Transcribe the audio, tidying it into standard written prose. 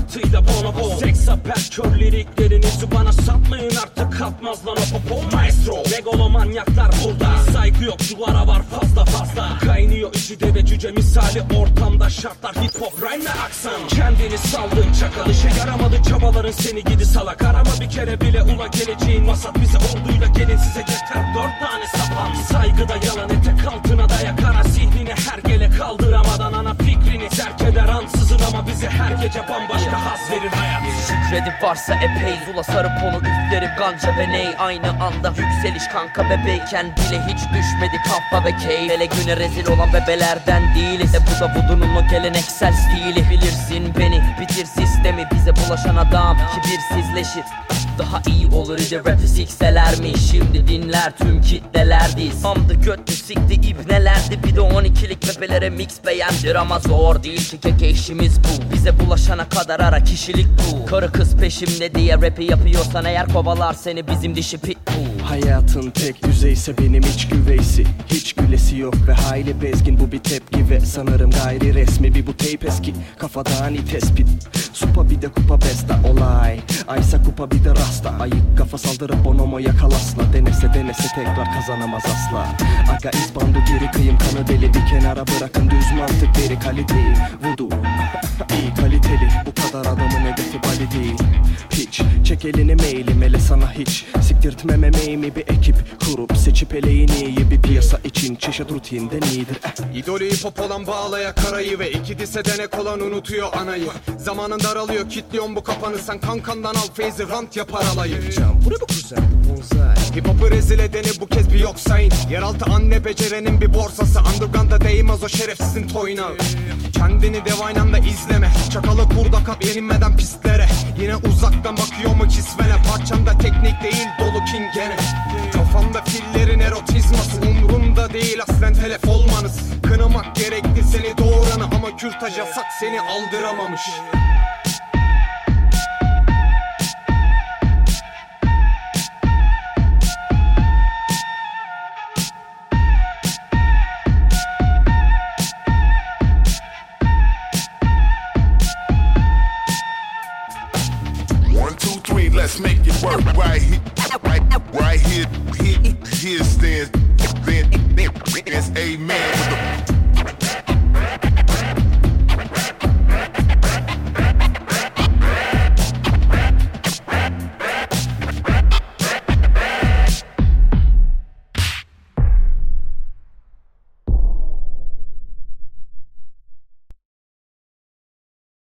kartıyla bonobo. Seksapel kör liriklerinizi bana satmayın artık, katmaz lan o popo. Maestro megalomanyaklar burada, saygı yok duvara var fazla fazla. Kaynıyor içi deve cüce misali ortamda, şartlar hip hop rhyme aksan. Kendini saldın çakal, işe yaramadı çabaların seni gidi salak. Arama bir kere bile ula, geleceğin vasat bize orduyla gelin size yeter 4 tane sapan. Saygıda yalan etek altına daya, kara zihnini her gele kaldıramadan ana fikrini zerk eder ansızın ama bize her gece bambaşka haz verir hayat. Şükredip varsa epey zula sarıp onu üflerim ganca ve ney. Aynı anda yükseliş kanka bebeyken bile hiç düşmedi kafa ve keyif. Hele güne rezil olan bebelerden değiliz. Bu da vudunun o geleneksel stili. Bilirsin beni bitir sistemi, bize bulaşan adam kibirsizleşir. Daha iyi olur idi rap'i sikseler mi? Şimdi dinler tüm kitlelerdi. Samdı götlü sikti ibnelerdi. Bir de 12'lik bebelere mix beğendir ama zor değil ki keke işimiz bu. Bize bulaşana kadar ara kişilik bu. Karı kız peşimde diye rap'i yapıyorsan eğer, kovalar seni bizim dişi pitbull. Hayatın tek düzeyse benim iç güveysi. Hiç gülesi yok ve hayli bezgin, bu bir tepki ve sanırım gayri resmi bir bu teyp eski. Kafada ani tespit, supa bir de kupa besta olay. Aysa kupa bir de rasta, ayık kafa saldırıp bonomo yakalasla. Denese tekrar kazanamaz asla. Aga izbandu geri kıyım kanı deli, bir kenara bırakın düz mantık veri kaliteyi. Voodoo iyi kaliteli, bu kadar adamın hedefi bali değil. Hiç çek elini meylim ele sana hiç siktirtmem emeğimi, bir ekip kurup seçip eleğini iyi bir piyasa için çeşit rutinden iyidir. İdolü hip hop olan bağlaya karayı ve iki dise denek olan unutuyor anayı. Zamanın daralıyor, kilitliyorsun bu kapanı, sen kankandan al feyzi rant yapar alayı. Bu ne bu kuzen bonzai? Hip hop'u rezil edeni bu kez bir yok sayın. Yeraltı anne becerenin bir borsası, underground'a değmez o şerefsizin toyuna. Kendini dev aynanda izleme, çakalı kurda kap yenilmeden pistlere. Yine uzaktan bakıyor mu kisvene, parçamda teknik değil dolu king gene. Kafamda fillerin erotizması, umrumda değil aslen telef olmanız. Kınamak gerekti seni doğuranı ama kürtaj yasak seni aldıramamış. Let's make it work right here, right here, here stands, then, amen.